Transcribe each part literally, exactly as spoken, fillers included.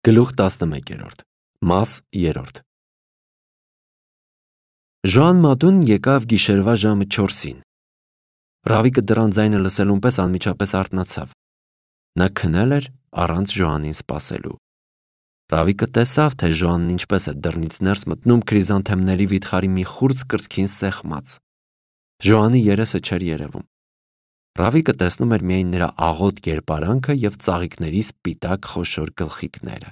Գլուխ տասնմեկերորդ Մաս երրորդ Ժոան Մատուն եկավ գիշերվա ժամը չորսին։ Ռավիկը դռան ձայնը լսելուն պես անմիջապես արթնացավ։ Նա քնել էր առանց Ժոանին սպասելու։ Ռավիկը տեսավ, թե Ժոանն ինչպես է դռնից ներս մտնում քրիզանթեմների վիթխարի մի խուրձ կրծքին սեղմած։ Ժոանի երեսը չէր երևում։ Ռավիկը տեսնում էր միայն նրա աղոտ կերպարանքը և ծաղիկների սպիտակ խոշոր գլխիկները։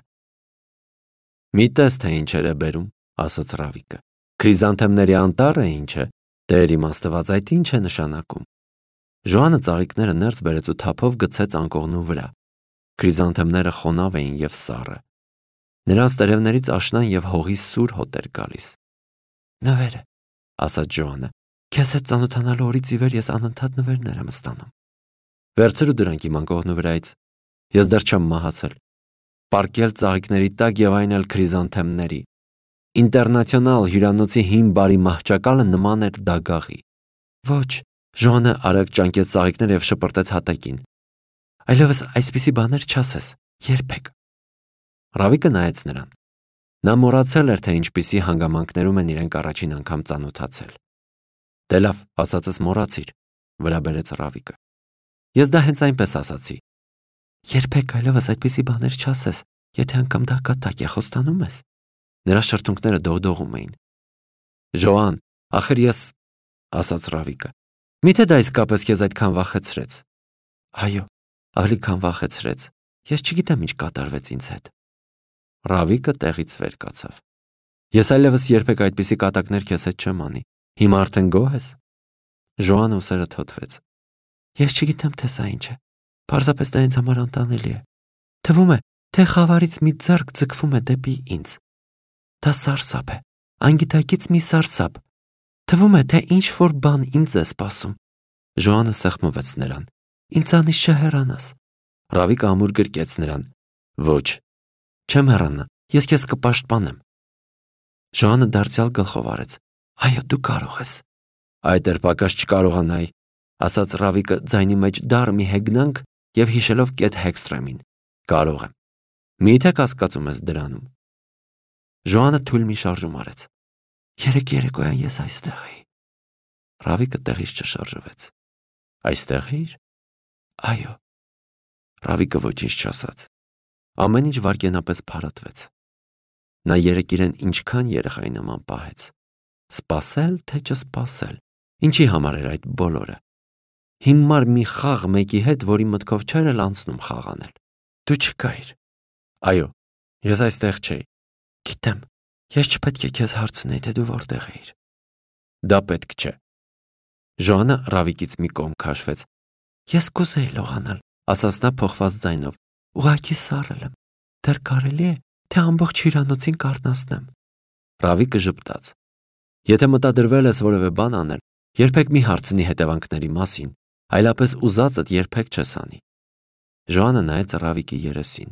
«Մի տես, թե ինչեր է բերում», ասաց Ռավիկը։ «Քրիզանթեմների անտառը ինչ է, Տեր իմ Աստված, այդ ինչ է նշանակում»։ Ժոանը ծաղիկները ներս բերեց ու թափով գցեց անկողնու վրա։ Քրիզանթեմները խոնավ էին և սառը։ Նրանց տերևներից աշնան և հողի սուր հոտ էր գալիս։ «Նվեր է», ասաց Ժոանը։ «Քեզ հետ ծանոթանալու օրից ի վեր ես անընդհատ նվերներ եմ ստանում»։ «Վերցրու դրանք իմ անկողնու վրայից, ես դեռ չեմ մահացել։ Պառկել ծաղիկների տակ և այն էլ քրիզանթեմների։ Ինտերնացիոնալ հյուրանոցի հին բարի մահճակալը նման էր դագաղի»։ «Ոչ», Ժոանը արագ ճանկեց ծաղիկները և շպրտեց հատակին։ «Այլևս այսպիսի բաներ չասես, երբեք»։ Ռավիկը նայեց նրան։ Նա մոռացել էր, թե ինչպիսի հանգամանքներում են իրենք առաջին անգամ ծանոթացել։ «Դե լավ, ասածս մոռացիր», վրա բերեց Ռավիկը։ «Ես դա հենց այնպես ասացի»։ «Երբեք այլևս այդպիսի բաներ չասես, եթե անգամ դա կատակ է, խոստանում ես»։ Նրա շրթունքները դողդողում էին։ «Ժոան, ախր ես…» ասաց Ռավիկը։ «Միթե դա իսկապես քեզ այդքան վախեցրեց»։ «Այո, ավելի քան վախեցրեց։ Ես չգիտեմ ինչ կատարվեց ինձ հետ»։ Ռավիկը տեղից վեր կացավ։ «Ես այլևս երբեք այդպիսի կատակներ քեզ հետ չեմ անի։ Հիմա արդեն գոհ ես»։ Ժոանը ուսերը թոթվեց։ «Ես չգիտեմ, թե սա ինչ է։ Պարզապես դա ինձ համար անտանելի է։ Թվում է, թե խավարից մի ձեռք ձգվում է դեպի ինձ։ Դա սարսափ է, անգիտակից մի սարսափ։ Թվում է, թե ինչ-որ բան ինձ է սպասում»։ Ժոանը սեղմվեց նրան։ «Ինձանից չհեռանաս»։ Ռավիկը ամուր գրկեց նրան։ «Ոչ, չեմ հեռանա, ես քեզ կպաշտպանեմ»։ Ժոանը դարձյալ գլխով արեց։ «Այո, դու կարող ես»։ «Այդ էր պակաս չկարողանայի», ասաց Ռավիկը ձայնի մեջ դառը մի հեգնանք և հիշելով կեթ Հեգստրեմին։ «Կարող եմ։ Մի՞թե կասկածում ես դրանում»։ Ժոանը թույլ մի շարժում արեց։ «Երեկ երեկոյան ես այստեղ էի»։ Ռավիկը տեղից չշարժվեց։ «Այստեղ էիր»։ «Այո»։ Ռավիկը ոչինչ չասաց։ Ամեն ինչ վայրկենապես փարատվեց։ Նա երեկ իրեն ինչքան երեխայի նման պահեց։ Սպասել, թե չսպասել։ Ինչի համար էր այդ բոլորը։ Հիմար մի խաղ մեկի հետ, որի մտքով չէր էլ անցնում խաղ անել։ Դու չկայիր։ «Այո, ես այստեղ չէի»։ «Գիտեմ, ես չպետք է քեզ հարցնեի, թե դու որտեղ էիր»։ «Դա պետք չէ»։ Ժոանը Ռավիկից մի կողմ քաշվեց։ «Ես կուզեի լողանալ», ասաց նա փոխված ձայնով։ «Ուղղակի սառել եմ։ Դեռ կարելի է, թե ամբողջ հյուրանոցին կառնացնեմ»։ Ռավիկը ժպտաց։ «Եթե մտադրվել ես որևէ բան անել, երբեք մի հարցնի հետևանքների մասին, այլապես ուզածդ երբեք չես անի»։ Ժոանը նայեց Ռավիկի երեսին։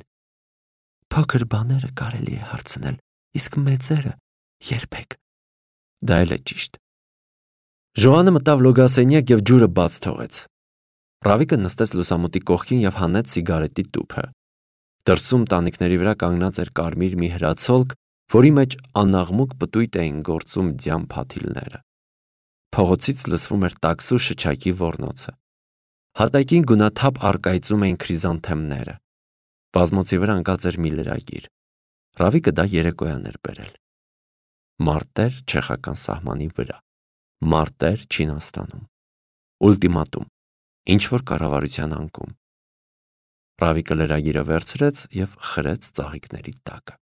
«Փոքր բաները կարելի է հարցնել, իսկ մեծերը՝ երբեք»։ Դա էլ է ճիշտ։ Ժոանը մտավ լոգասենյակ և ջուրը բաց թողեց։ Ռավիկը նստեց լուսամուտի կողքին և հանեց սիգարետի տուփը։ Դրսում տանիքների վրա կանգնած էր կարմիր մի հրացոլք, որի մեջ անաղմուկ պտույտ էին գործում ձյան փաթիլները։ Փողոցից լսվում էր տաքսու շչակի ոռնոցը։ Հատակին գունաթափ առկայծում էին քրիզանթեմները։ Բազմոցի վրա ընկած էր մի լրագիր։ Ռավիկը դա երեկոյան էր բերել։ Մարտեր չեխական սահմանի վրա։ Մարտեր Չինաստանում։ Ուլտիմատում։ Ինչ-որ կառավարության անկում։ Ռավիկը լրագիրը վերցրեց և խրեց ծաղիկների տակը։